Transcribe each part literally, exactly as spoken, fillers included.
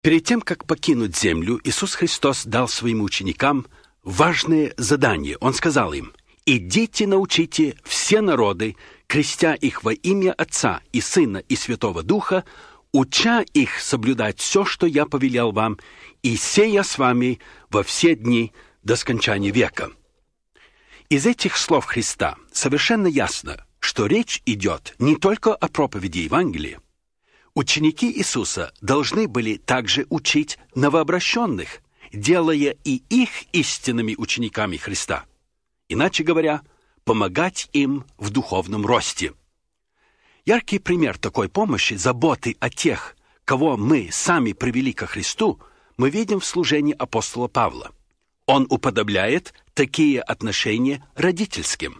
Перед тем, как покинуть землю, Иисус Христос дал своим ученикам важное задание. Он сказал им: «Идите, научите все народы, крестя их во имя Отца и Сына и Святого Духа, уча их соблюдать все, что я повелел вам, и сея с вами во все дни до скончания века». Из этих слов Христа совершенно ясно, что речь идет не только о проповеди Евангелия. Ученики Иисуса должны были также учить новообращенных, делая и их истинными учениками Христа. Иначе говоря, помогать им в духовном росте. Яркий пример такой помощи, заботы о тех, кого мы сами привели ко Христу, мы видим в служении апостола Павла. Он уподобляет такие отношения родительским.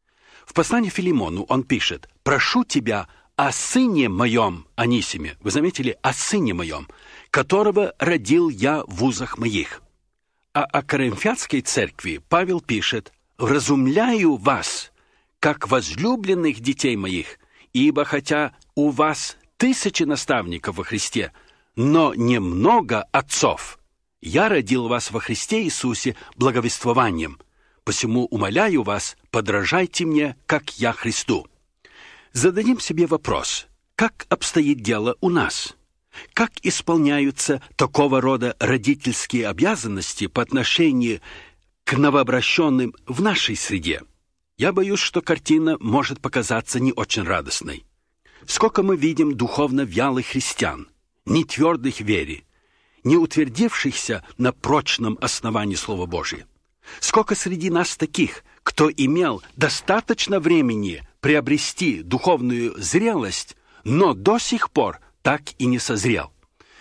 В послании Филимону он пишет: «Прошу тебя о сыне моем, Анисиме». Вы заметили? «О сыне моем, которого родил я в узах моих». А о Коринфянской церкви Павел пишет: «Вразумляю вас, как возлюбленных детей моих, ибо хотя у вас тысячи наставников во Христе, но немного отцов, я родил вас во Христе Иисусе благовествованием. Посему умоляю вас, подражайте мне, как я Христу». Зададим себе вопрос: как обстоит дело у нас? Как исполняются такого рода родительские обязанности по отношению к новообращенным в нашей среде? Я боюсь, что картина может показаться не очень радостной. Сколько мы видим духовно вялых христиан, не твердых в вере, не утвердившихся на прочном основании Слова Божия. Сколько среди нас таких, кто имел достаточно времени приобрести духовную зрелость, но до сих пор так и не созрел.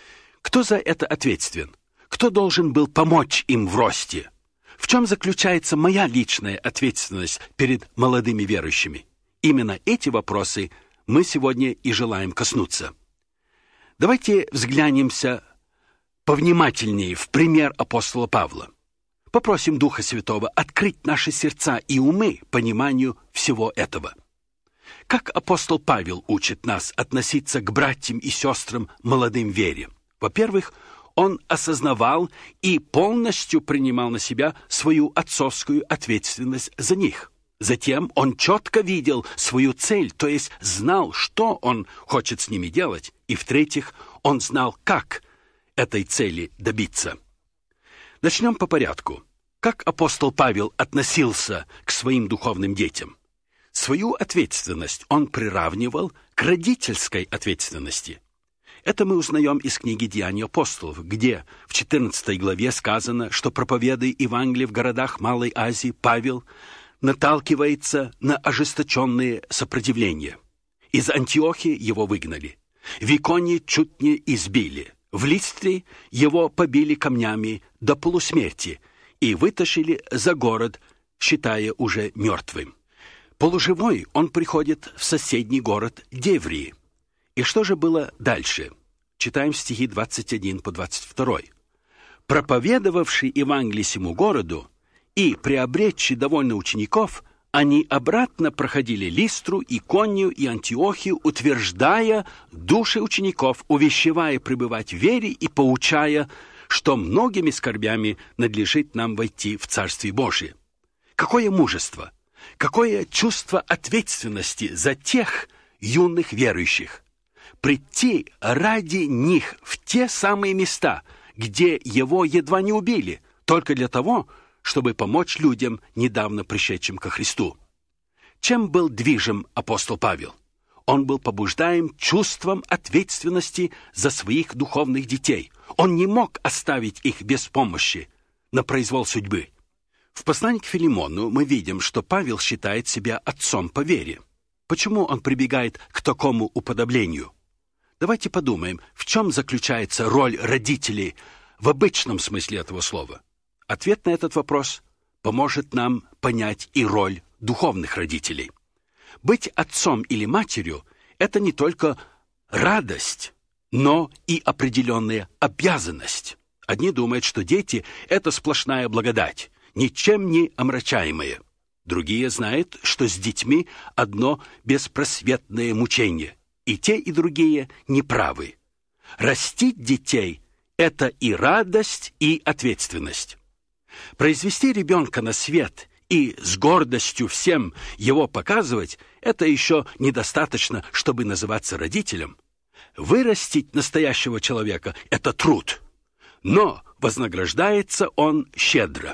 Кто за это ответственен? Кто должен был помочь им в росте? В чем заключается моя личная ответственность перед молодыми верующими? Именно эти вопросы мы сегодня и желаем коснуться. Давайте взглянемся повнимательнее в пример апостола Павла. Попросим Духа Святого открыть наши сердца и умы пониманию всего этого. Как апостол Павел учит нас относиться к братьям и сестрам молодым в вере? Во-первых, он осознавал и полностью принимал на себя свою отцовскую ответственность за них. Затем он четко видел свою цель, то есть знал, что он хочет с ними делать. И в-третьих, он знал, как этой цели добиться. Начнем по порядку. Как апостол Павел относился к своим духовным детям? Свою ответственность он приравнивал к родительской ответственности. Это мы узнаем из книги «Деяния апостолов», где в четырнадцатой главе сказано, что, проповедуя Евангелие в городах Малой Азии, Павел наталкивается на ожесточенные сопротивления. Из Антиохии его выгнали, в Иконии чуть не избили, в Листре его побили камнями до полусмерти и вытащили за город, считая уже мертвым. Полуживой он приходит в соседний город Деврии. И что же было дальше? Читаем стихи двадцать один по двадцать два. «Проповедовавший Евангелие сему городу и приобретший довольно учеников, они обратно проходили Листру, Иконию и Антиохию, утверждая души учеников, увещевая пребывать в вере и поучая, что многими скорбями надлежит нам войти в Царствие Божие». Какое мужество! Какое чувство ответственности за тех юных верующих! Прийти ради них в те самые места, где его едва не убили, только для того, чтобы помочь людям, недавно пришедшим ко Христу. Чем был движим апостол Павел? Он был побуждаем чувством ответственности за своих духовных детей. Он не мог оставить их без помощи, на произвол судьбы. В послании к Филимону мы видим, что Павел считает себя отцом по вере. Почему он прибегает к такому уподоблению? Давайте подумаем, в чем заключается роль родителей в обычном смысле этого слова. Ответ на этот вопрос поможет нам понять и роль духовных родителей. Быть отцом или матерью – это не только радость, но и определенная обязанность. Одни думают, что дети – это сплошная благодать, ничем не омрачаемая. Другие знают, что с детьми одно беспросветное мучение. И те, и другие неправы. Растить детей – это и радость, и ответственность. Произвести ребенка на свет и с гордостью всем его показывать – это еще недостаточно, чтобы называться родителем. Вырастить настоящего человека – это труд, но вознаграждается он щедро.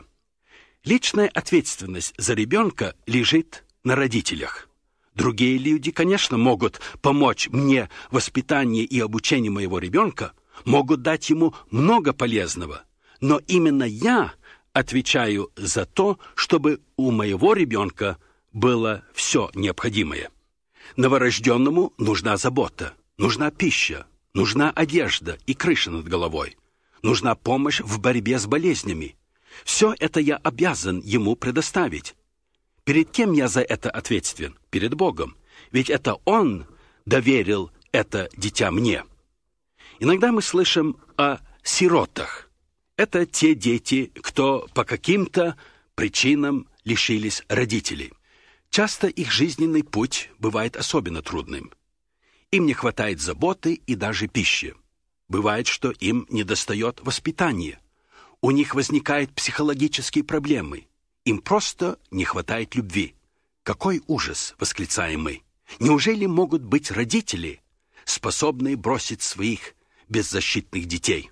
Личная ответственность за ребенка лежит на родителях. Другие люди, конечно, могут помочь мне в воспитании и обучении моего ребенка, могут дать ему много полезного, но именно я отвечаю за то, чтобы у моего ребенка было все необходимое. Новорожденному нужна забота, нужна пища, нужна одежда и крыша над головой, нужна помощь в борьбе с болезнями. Все это я обязан ему предоставить. Перед кем я за это ответственен? Перед Богом. Ведь это Он доверил это дитя мне. Иногда мы слышим о сиротах. Это те дети, кто по каким-то причинам лишились родителей. Часто их жизненный путь бывает особенно трудным. Им не хватает заботы и даже пищи. Бывает, что им недостает воспитания. У них возникают психологические проблемы. Им просто не хватает любви. Какой ужас, восклицаем мы. Неужели могут быть родители, способные бросить своих беззащитных детей?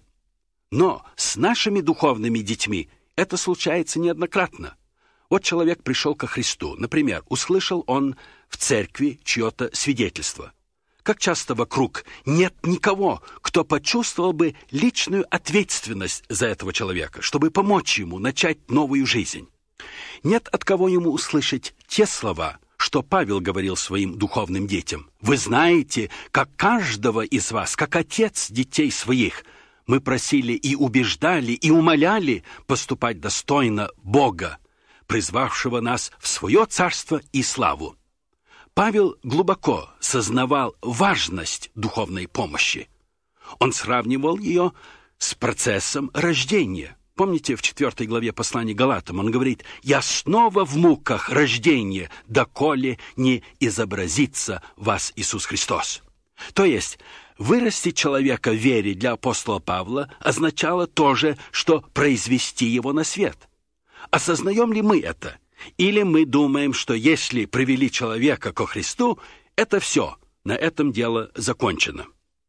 Но с нашими духовными детьми это случается неоднократно. Вот человек пришел ко Христу. Например, услышал он в церкви чье-то свидетельство. Как часто вокруг нет никого, кто почувствовал бы личную ответственность за этого человека, чтобы помочь ему начать новую жизнь. Нет от кого ему услышать те слова, что Павел говорил своим духовным детям. «Вы знаете, как каждого из вас, как отец детей своих, мы просили и убеждали, и умоляли поступать достойно Бога, призвавшего нас в свое царство и славу». Павел глубоко сознавал важность духовной помощи. Он сравнивал ее с процессом рождения. Помните, в четвертой главе послания Галатам он говорит: «Я снова в муках рождения, доколе не изобразится вас Иисус Христос». То есть, вырастить человека в вере для апостола Павла означало то же, что произвести его на свет. Осознаем ли мы это? Или мы думаем, что если привели человека ко Христу, это все, на этом дело закончено?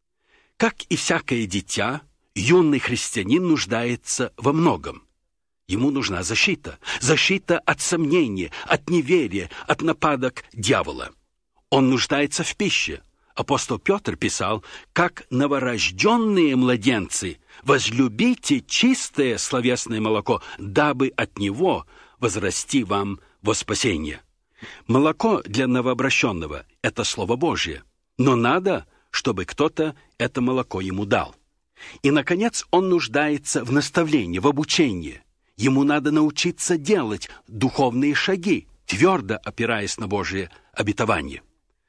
Как и всякое дитя, юный христианин нуждается во многом. Ему нужна защита. Защита от сомнения, от неверия, от нападок дьявола. Он нуждается в пище. Апостол Петр писал: «Как новорожденные младенцы, возлюбите чистое словесное молоко, дабы от него возрасти вам во спасение». Молоко для новообращенного – это Слово Божье, но надо, чтобы кто-то это молоко ему дал. И, наконец, он нуждается в наставлении, в обучении. Ему надо научиться делать духовные шаги, твердо опираясь на Божие обетование.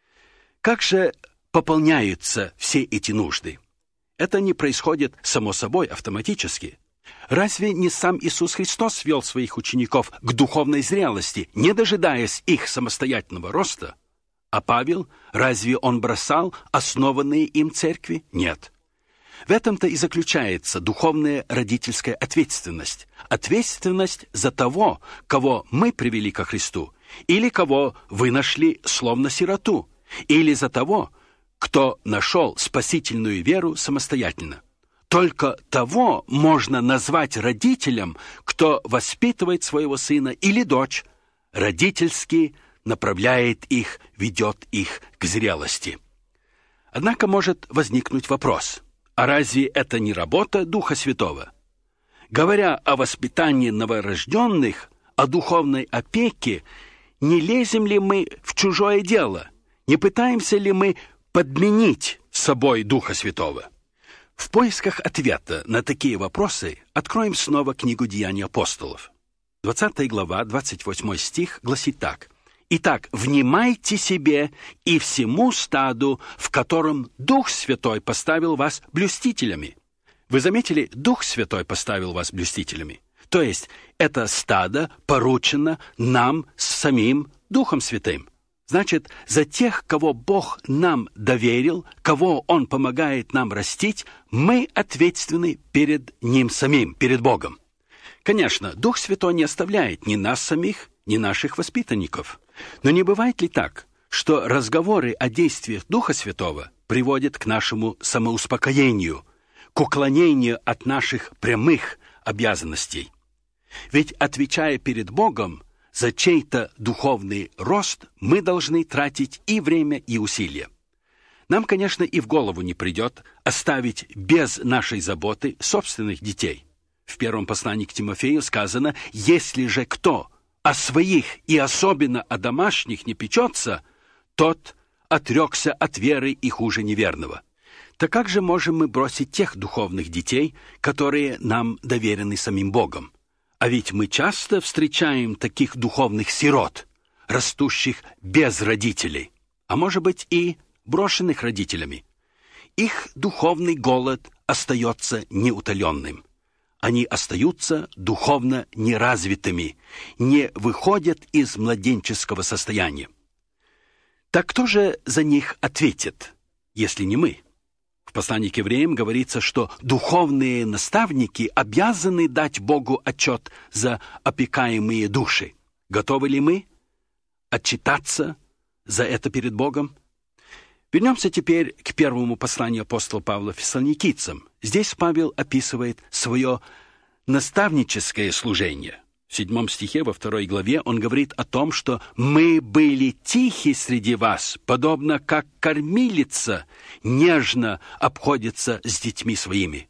Как же пополняются все эти нужды? Это не происходит само собой, автоматически. Разве не сам Иисус Христос вел своих учеников к духовной зрелости, не дожидаясь их самостоятельного роста? А Павел, разве он бросал основанные им церкви? Нет. В этом-то и заключается духовная родительская ответственность. Ответственность за того, кого мы привели ко Христу, или кого вы нашли словно сироту, или за того, кто нашел спасительную веру самостоятельно. Только того можно назвать родителем, кто воспитывает своего сына или дочь, родительски направляет их, ведет их к зрелости. Однако может возникнуть вопрос: а разве это не работа Духа Святого? Говоря о воспитании новорожденных, о духовной опеке, не лезем ли мы в чужое дело? Не пытаемся ли мы подменить собой Духа Святого? В поисках ответа на такие вопросы откроем снова книгу «Деяний апостолов». двадцатая глава, двадцать восьмой стих гласит так: «Итак, внимайте себе и всему стаду, в котором Дух Святой поставил вас блюстителями». Вы заметили, Дух Святой поставил вас блюстителями. То есть это стадо поручено нам с самим Духом Святым. Значит, за тех, кого Бог нам доверил, кого Он помогает нам растить, мы ответственны перед Ним самим, перед Богом. Конечно, Дух Святой не оставляет ни нас самих, ни наших воспитанников. Но не бывает ли так, что разговоры о действиях Духа Святого приводят к нашему самоуспокоению, к уклонению от наших прямых обязанностей? Ведь, отвечая перед Богом за чей-то духовный рост, мы должны тратить и время, и усилия. Нам, конечно, и в голову не придет оставить без нашей заботы собственных детей. В первом послании к Тимофею сказано: «Если же кто о своих и особенно о домашних не печется, тот отрекся от веры и хуже неверного». Так как же можем мы бросить тех духовных детей, которые нам доверены самим Богом? А ведь мы часто встречаем таких духовных сирот, растущих без родителей, а может быть и брошенных родителями. Их духовный голод остается неутоленным. Они остаются духовно неразвитыми, не выходят из младенческого состояния. Так кто же за них ответит, если не мы? В послании к евреям говорится, что духовные наставники обязаны дать Богу отчет за опекаемые души. Готовы ли мы отчитаться за это перед Богом? Вернемся теперь к первому посланию апостола Павла фессалоникийцам. Здесь Павел описывает свое наставническое служение. В седьмом стихе, во второй главе, он говорит о том, что «мы были тихи среди вас, подобно как кормилица нежно обходится с детьми своими».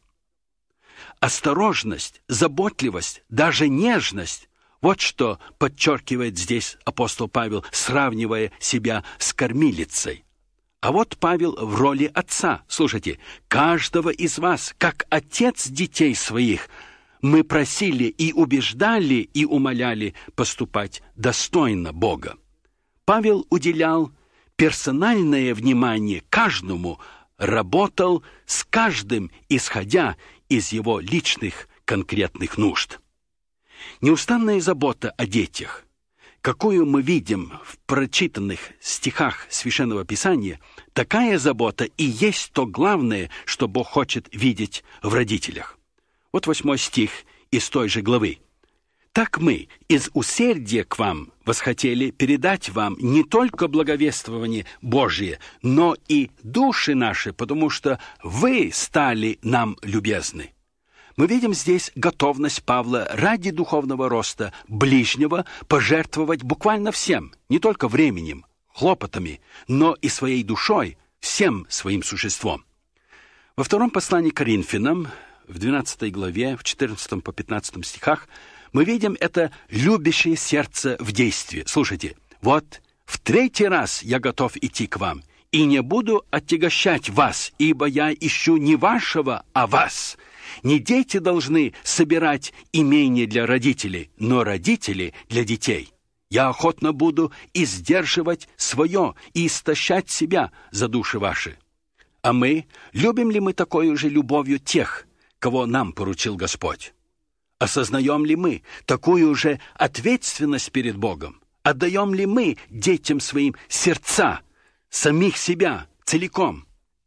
Осторожность, заботливость, даже нежность — вот что подчеркивает здесь апостол Павел, сравнивая себя с кормилицей. А вот Павел в роли отца. Слушайте, каждого из вас, как отец детей своих, мы просили и убеждали и умоляли поступать достойно Бога. Павел уделял персональное внимание каждому, работал с каждым, исходя из его личных конкретных нужд. Неустанная забота о детях, какую мы видим в прочитанных стихах Священного Писания, такая забота и есть то главное, что Бог хочет видеть в родителях. Вот восьмой стих из той же главы. «Так мы из усердия к вам восхотели передать вам не только благовествование Божие, но и души наши, потому что вы стали нам любезны». Мы видим здесь готовность Павла ради духовного роста ближнего пожертвовать буквально всем, не только временем, хлопотами, но и своей душой, всем своим существом. Во втором послании к Коринфянам, в двенадцатой главе, в четырнадцатом по пятнадцатом стихах, мы видим это любящее сердце в действии. Слушайте, «Вот в третий раз я готов идти к вам, и не буду отягощать вас, ибо я ищу не вашего, а вас. Не дети должны собирать имение для родителей, но родители для детей. Я охотно буду и сдерживать свое, и истощать себя за души ваши». А мы, любим ли мы такой же любовью тех, кого нам поручил Господь? Осознаем ли мы такую же ответственность перед Богом? Отдаем ли мы детям своим сердца, самих себя целиком?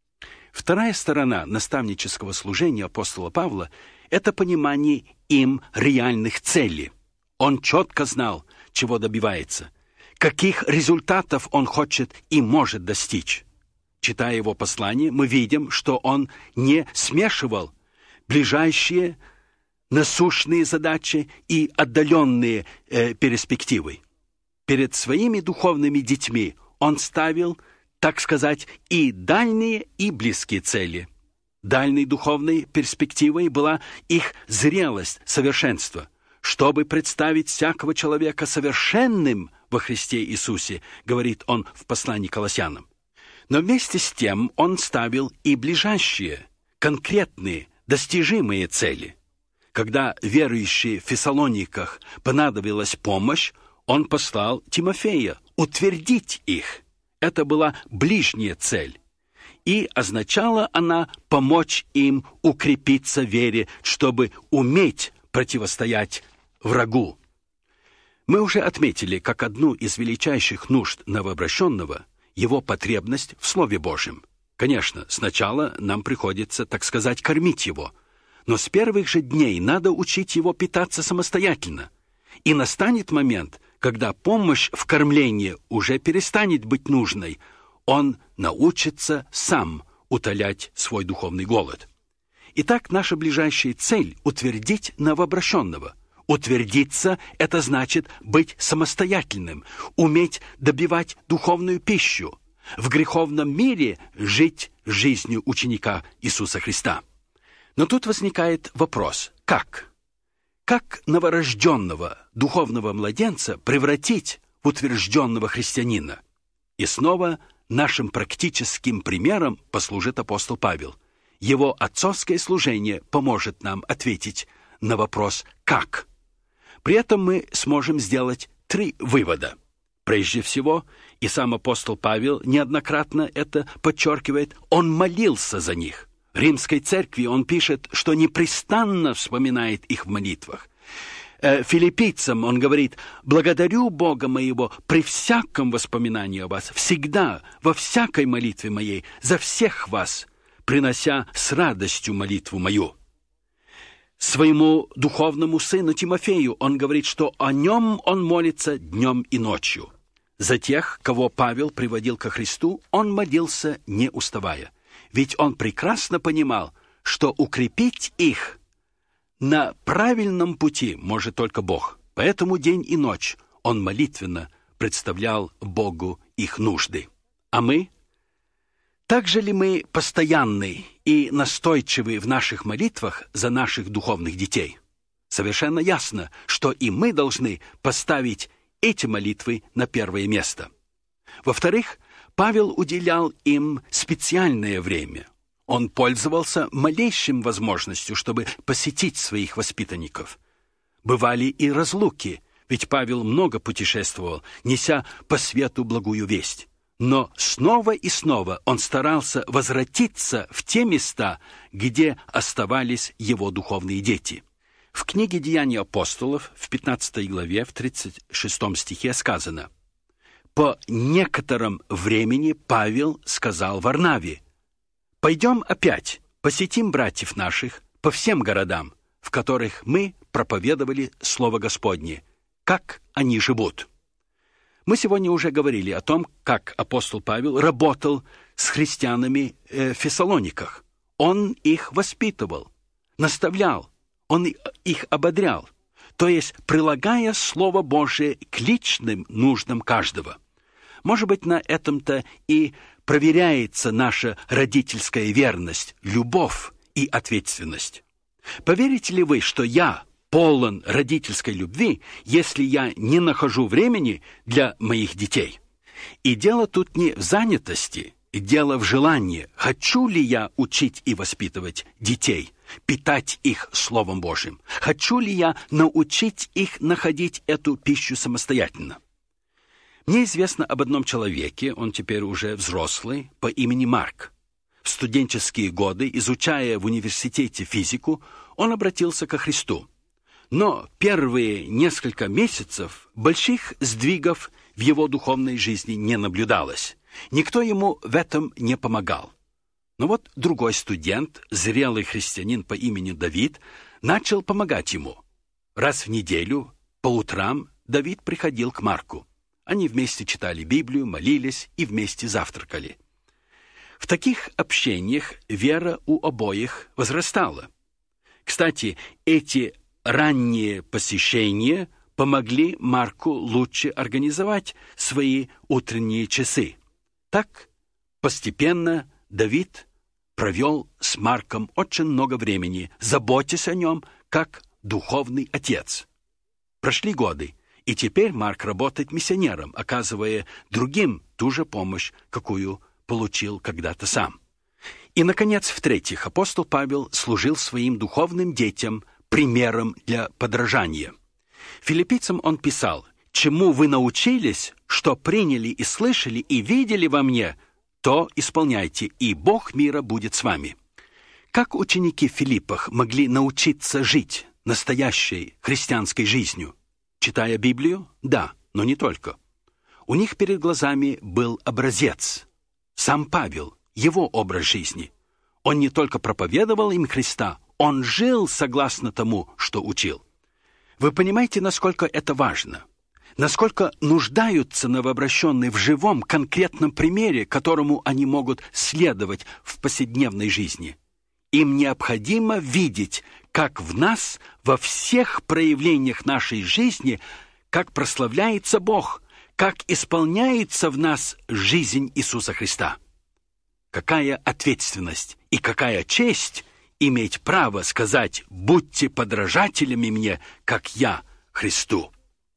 Вторая сторона наставнического служения апостола Павла — это понимание им реальных целей. Он четко знал, чего добивается, каких результатов он хочет и может достичь. Читая его послание, мы видим, что он не смешивал ближайшие насущные задачи и отдаленные э, перспективы. Перед своими духовными детьми он ставил, так сказать, и дальние, и близкие цели. Дальней духовной перспективой была их зрелость, совершенство. Чтобы представить всякого человека совершенным во Христе Иисусе, говорит он в послании к Колоссянам. Но вместе с тем он ставил и ближайшие, конкретные, достижимые цели. Когда верующие в Фессалониках понадобилась помощь, он послал Тимофея утвердить их. Это была ближняя цель. И означала она помочь им укрепиться в вере, чтобы уметь противостоять врагу. Мы уже отметили, как одну из величайших нужд новообращенного его потребность в Слове Божьем. Конечно, сначала нам приходится, так сказать, кормить его, но с первых же дней надо учить его питаться самостоятельно. И настанет момент, когда помощь в кормлении уже перестанет быть нужной, он научится сам утолять свой духовный голод. Итак, наша ближайшая цель — утвердить новообращенного. Утвердиться — это значит быть самостоятельным, уметь добивать духовную пищу, в греховном мире жить жизнью ученика Иисуса Христа. Но тут возникает вопрос: как? Как новорожденного духовного младенца превратить в утвержденного христианина? И снова нашим практическим примером послужит апостол Павел. Его отцовское служение поможет нам ответить на вопрос «как?». При этом мы сможем сделать три вывода. Прежде всего, и сам апостол Павел неоднократно это подчеркивает, он молился за них. Римской церкви он пишет, что непрестанно вспоминает их в молитвах. Филиппийцам он говорит: «Благодарю Бога моего при всяком воспоминании о вас, всегда, во всякой молитве моей, за всех вас, принося с радостью молитву мою». Своему духовному сыну Тимофею он говорит, что о нем он молится днем и ночью. За тех, кого Павел приводил ко Христу, он молился не уставая. Ведь он прекрасно понимал, что укрепить их на правильном пути может только Бог. Поэтому день и ночь он молитвенно представлял Богу их нужды. А мы? Так же ли мы постоянны и настойчивы в наших молитвах за наших духовных детей? Совершенно ясно, что и мы должны поставить эти молитвы на первое место. Во-вторых, Павел уделял им специальное время. Он пользовался малейшим возможностью, чтобы посетить своих воспитанников. Бывали и разлуки, ведь Павел много путешествовал, неся по свету благую весть. Но снова и снова он старался возвратиться в те места, где оставались его духовные дети. В книге «Деяния апостолов» в пятнадцатой главе, в тридцать шестом стихе сказано: «По некотором времени Павел сказал Варнаве: пойдем опять, посетим братьев наших по всем городам, в которых мы проповедовали Слово Господне, как они живут». Мы сегодня уже говорили о том, как апостол Павел работал с христианами в Фессалониках. Он их воспитывал, наставлял, он их ободрял, то есть прилагая Слово Божие к личным нуждам каждого. Может быть, на этом-то и проверяется наша родительская верность, любовь и ответственность. Поверите ли вы, что я полон родительской любви, если я не нахожу времени для моих детей? И дело тут не в занятости, дело в желании. Хочу ли я учить и воспитывать детей, питать их Словом Божьим? Хочу ли я научить их находить эту пищу самостоятельно? Мне известно об одном человеке, он теперь уже взрослый, по имени Марк. В студенческие годы, изучая в университете физику, он обратился ко Христу. Но первые несколько месяцев больших сдвигов в его духовной жизни не наблюдалось. Никто ему в этом не помогал. Но вот другой студент, зрелый христианин по имени Давид, начал помогать ему. Раз в неделю, по утрам, Давид приходил к Марку. Они вместе читали Библию, молились и вместе завтракали. В таких общениях вера у обоих возрастала. Кстати, эти ранние посещения помогли Марку лучше организовать свои утренние часы. Так, постепенно Давид провел с Марком очень много времени, заботясь о нем как духовный отец. Прошли годы, и теперь Марк работает миссионером, оказывая другим ту же помощь, какую получил когда-то сам. И, наконец, в-третьих, апостол Павел служил своим духовным детям примером для подражания. Филиппийцам он писал: «Чему вы научились, что приняли и слышали, и видели во мне, то исполняйте, и Бог мира будет с вами». Как ученики в Филиппах могли научиться жить настоящей христианской жизнью? читая Библию? Да, но не только. У них перед глазами был образец. Сам Павел, его образ жизни. Он не только проповедовал им Христа, он жил согласно тому, что учил. Вы понимаете, насколько это важно? Насколько нуждаются новообращенные в живом, конкретном примере, которому они могут следовать в повседневной жизни? Им необходимо видеть, как в нас, во всех проявлениях нашей жизни, как прославляется Бог, как исполняется в нас жизнь Иисуса Христа. Какая ответственность и какая честь иметь право сказать: «Будьте подражателями мне, как я Христу».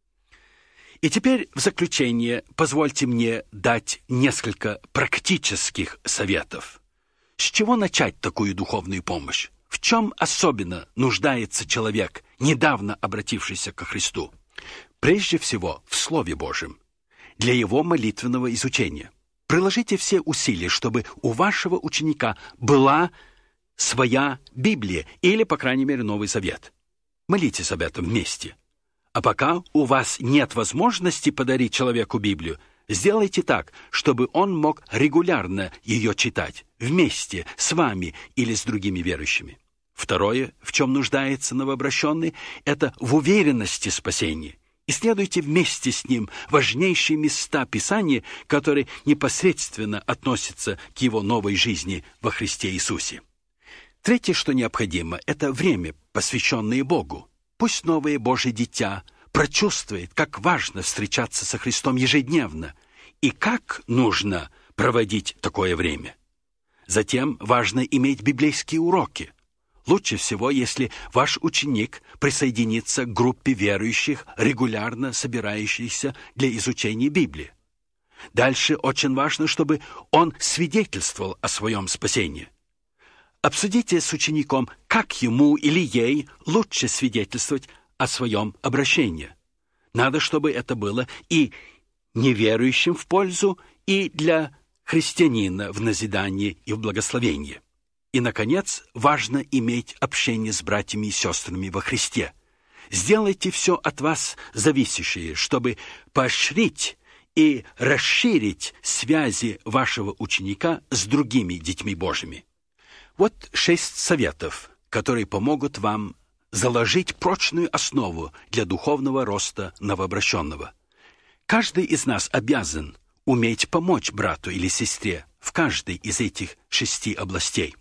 И теперь в заключение позвольте мне дать несколько практических советов. С чего начать такую духовную помощь? В чем особенно нуждается человек, недавно обратившийся ко Христу? Прежде всего, в Слове Божьем, для его молитвенного изучения. Приложите все усилия, чтобы у вашего ученика была своя Библия или, по крайней мере, Новый Завет. Молитесь об этом вместе. А пока у вас нет возможности подарить человеку Библию, сделайте так, чтобы он мог регулярно ее читать, вместе с вами или с другими верующими. Второе, в чем нуждается новообращенный, это в уверенности спасения. Исследуйте вместе с ним важнейшие места Писания, которые непосредственно относятся к его новой жизни во Христе Иисусе. Третье, что необходимо, это время, посвященное Богу. Пусть новое Божье дитя прочувствует, как важно встречаться со Христом ежедневно и как нужно проводить такое время. Затем важно иметь библейские уроки. Лучше всего, если ваш ученик присоединится к группе верующих, регулярно собирающихся для изучения Библии. Дальше очень важно, чтобы он свидетельствовал о своем спасении. Обсудите с учеником, как ему или ей лучше свидетельствовать о своем обращении. Надо, чтобы это было и неверующим в пользу, и для христианина в назидании и в благословении. И, наконец, важно иметь общение с братьями и сестрами во Христе. Сделайте все от вас зависящее, чтобы поощрить и расширить связи вашего ученика с другими детьми Божьими. Вот шесть советов, которые помогут вам заложить прочную основу для духовного роста новообращенного. Каждый из нас обязан уметь помочь брату или сестре в каждой из этих шести областей.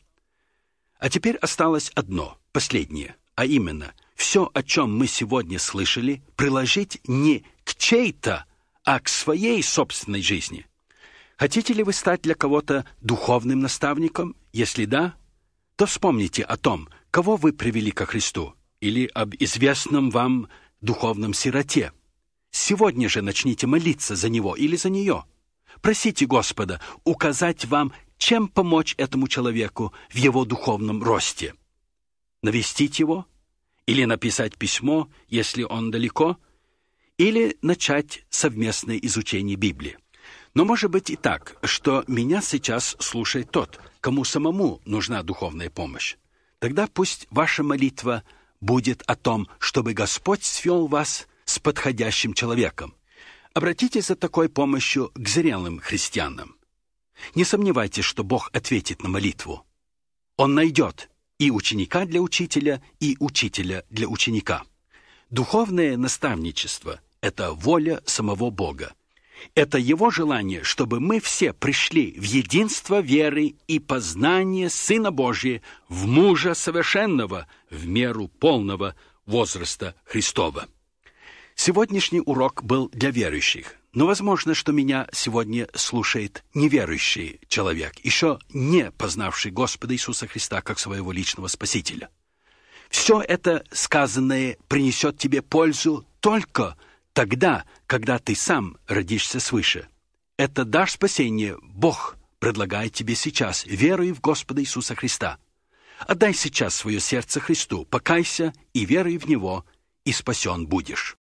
А теперь осталось одно, последнее, а именно, все, о чем мы сегодня слышали, приложить не к чьей-то, а к своей собственной жизни. Хотите ли вы стать для кого-то духовным наставником? Если да, то вспомните о том, кого вы привели ко Христу, или об известном вам духовном сироте. Сегодня же начните молиться за него или за нее. Просите Господа указать вам, чем помочь этому человеку в его духовном росте. Навестить его, или написать письмо, если он далеко, или начать совместное изучение Библии. Но может быть и так, что меня сейчас слушает тот, кому самому нужна духовная помощь. Тогда пусть ваша молитва будет о том, чтобы Господь свел вас с подходящим человеком. Обратитесь за такой помощью к зрелым христианам. Не сомневайтесь, что Бог ответит на молитву. Он найдет и ученика для учителя, и учителя для ученика. Духовное наставничество – это воля самого Бога. Это Его желание, чтобы мы все пришли в единство веры и познание Сына Божия, в мужа совершенного, в меру полного возраста Христова. Сегодняшний урок был для верующих, но возможно, что меня сегодня слушает неверующий человек, еще не познавший Господа Иисуса Христа как своего личного Спасителя. Все это сказанное принесет тебе пользу только тогда, когда ты сам родишься свыше. Это дар спасения Бог предлагает тебе сейчас, веруй в Господа Иисуса Христа. Отдай сейчас свое сердце Христу, покайся и веруй в Него, и спасен будешь.